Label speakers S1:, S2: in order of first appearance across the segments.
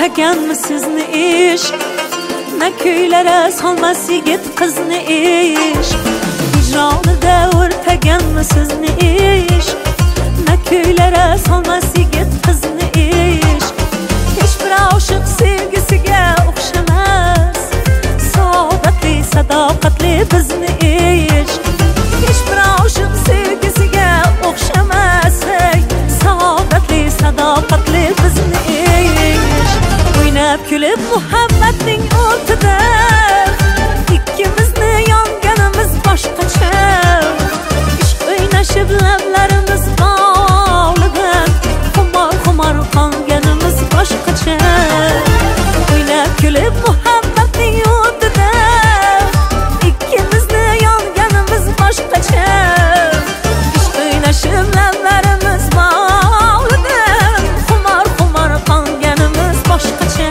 S1: o'rtaganmi sizni ish? Na kuylari solmas yigit qizni ish. Hijronida o'rtaganmi sizni ish? Na kuylari solmas yigit qizni ish. Hech bir oshiq sevgisiga o'xshamas, saodatli, sadoqatli bizni ish. Hech bir oshiq sevgisiga o'xshamas, saodatli, sadoqatli bizni ish. O'ynab kulib muhabbatning o'tida ikkimizni yonganimiz boshqacha. Ishq o'ynashib lablarimiz bog'lidan xumor qonganimiz boshqacha. O'ynab kulib muhabbatning o'tida ikkimizni yonganimiz boshqacha. Ishq o'ynashib lablarimiz bog'lidan xumor qonganimiz boshqacha.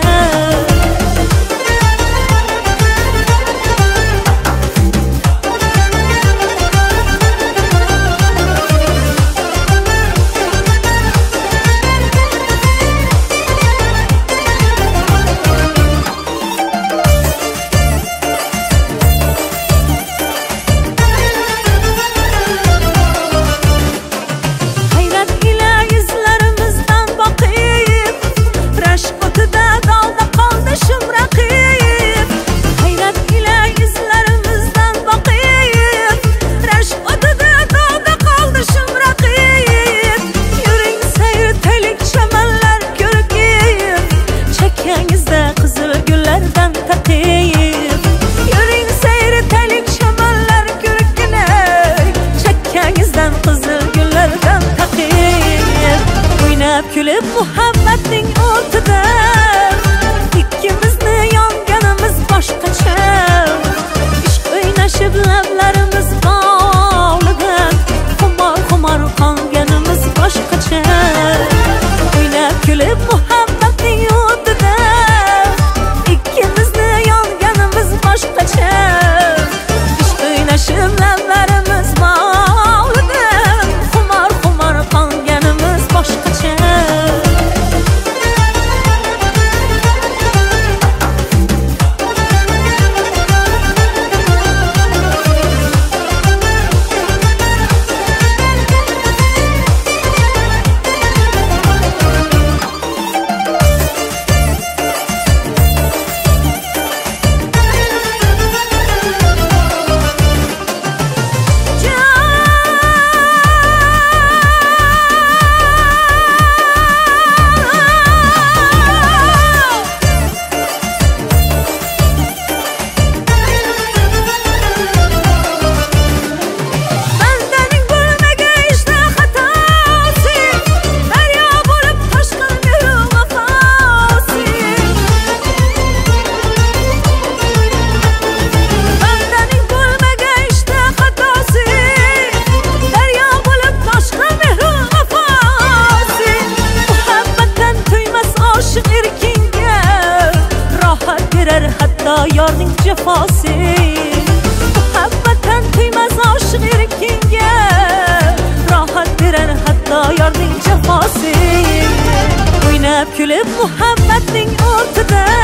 S1: Kulib muhabbatning o'tida ikkimizni yonganimiz boshqacha. Ishq o'ynashib lablarimiz bog'lidan xumor qonganimiz boshqacha. O'ynab kulib muhabbatning o'tida ikkimizni yonganimiz boshqacha. Ishq o'ynashib lablarimiz bog'lidan xumor qonganimiz boshqacha. Yorning jafosi muhabbatdan tuymas oshiq erkinga rohat berar hatto yorning jafosi. O'ynab kulib muhabbatning o'rtida